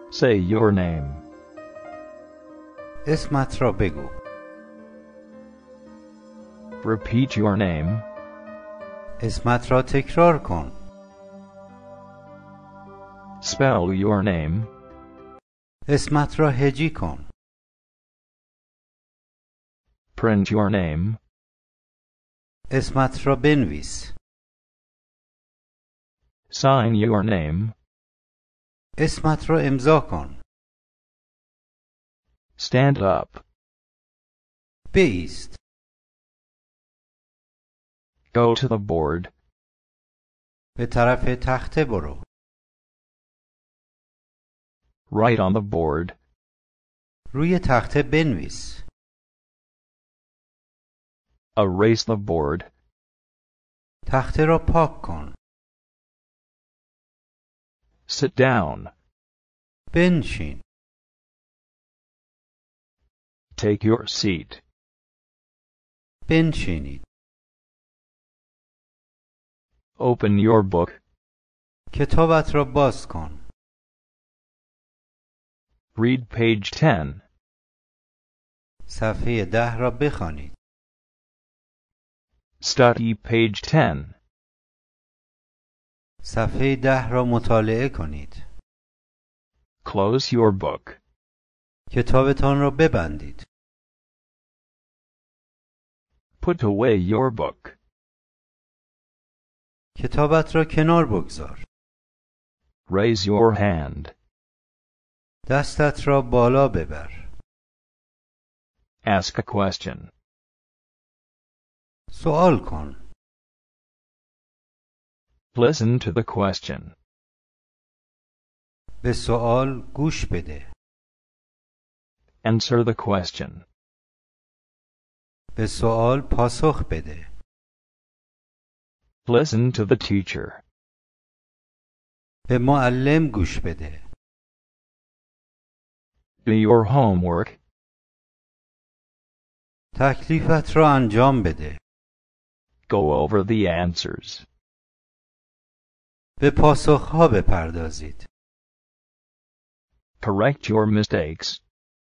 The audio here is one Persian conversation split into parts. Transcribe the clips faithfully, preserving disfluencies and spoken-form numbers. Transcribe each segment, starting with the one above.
Say your name. اسمت را بگو. Repeat your name. اسمت را تکرار کن. Spell your name. اسمت را هجی کن. Print your name. اسمت را بنویس. Sign your name. اسمت را امضا کن. Stand up. بایست. Go to the board. به طرف تخته برو. Write on the board. روی تخته بنویس. Erase the board. تخته را پاک کن. Sit down. بنشین. Take your seat. بنشینید. Open your book. کتابت را باز کن. Read page ten. صفحه ده را بخوانید. Study page ten. صفحه ده را مطالعه کنید. Close your book. کتابتان را ببندید. Put away your book. کتابت را کنار بگذار. Raise your hand. دستت را بالا ببر. Ask a question. سوال کن. Listen to the question. به سوال گوش بده. Answer the question. به سوال پاسخ بده. Listen to the teacher. به معلم گوش بده. Do your homework. تکلیفت را انجام بده. Go over the answers. به پاسخها بپردازید. Correct your mistakes.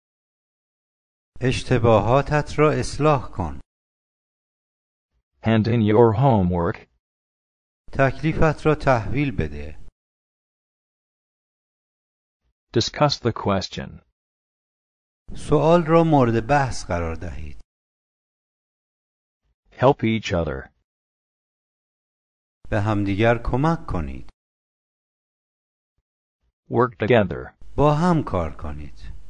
اشتباهاتت را اصلاح کن. Hand in your homework. تکلیفت را تحویل بده. Discuss the question. سوال را مورد بحث قرار دهید. Help each other. به همدیگر کمک کنید. Work together. با هم کار کنید.